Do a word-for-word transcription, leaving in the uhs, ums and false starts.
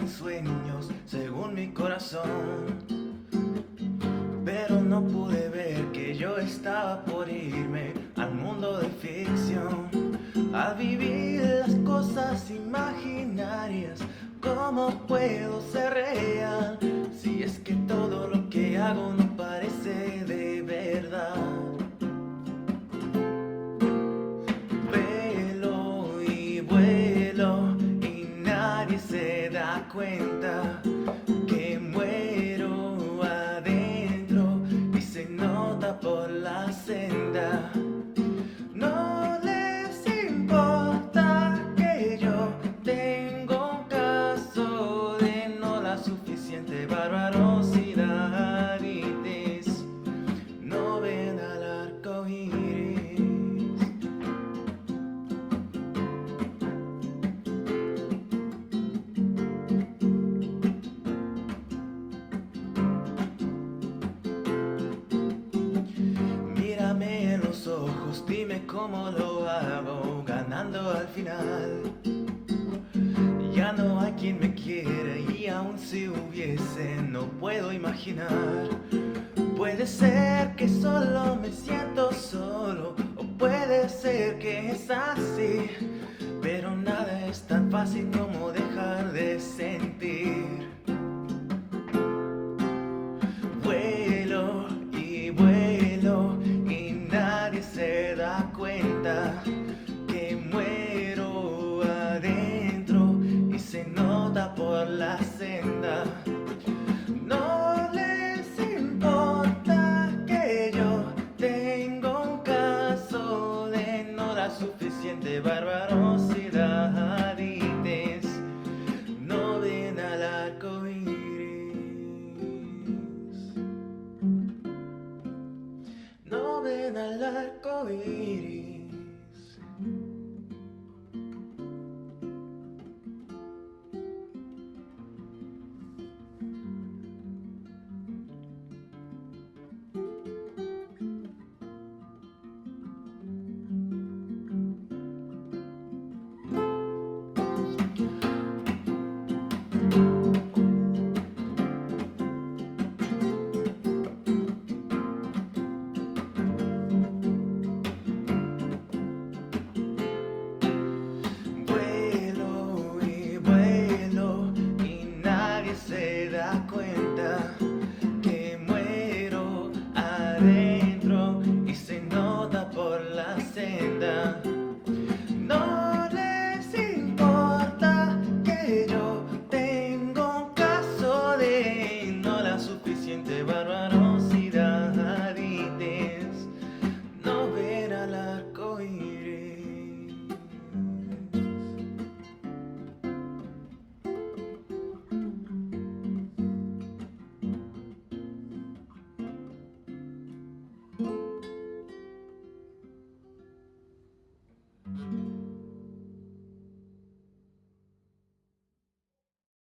mis sueños según mi corazón, pero no pude ver que yo estaba por irme al mundo de ficción, a vivir las cosas imaginarias. ¿Cómo puedo ser real si es que todo lo que hago no parece de verdad? Vuelo y vuelo y nadie se da cuenta que muero adentro y se nota por la senda. No les importa que yo tengo un caso de no la suficiente barbarosidad y des- no ven al arco iris. Mírame en los ojos, dime cómo lo hago, ganando al final. Ya no hay quien me quiera y aun si hubiese, no puedo imaginar. Puede ser que solo me siento solo, o puede ser que es así, pero nada es tan fácil como dejar de sentir. Vuelo y vuelo y nadie se da cuenta que muero adentro y se nota por la senda. No les importa que yo tengo un caso de no la suficiente barbarosidad y des- no ven al arco iris. No ven al arco iris. Vuelo y vuelo y nadie se da cuenta que muero adentro y se nota por la senda. No les importa que yo tengo un caso de no la suficiente bárbaro.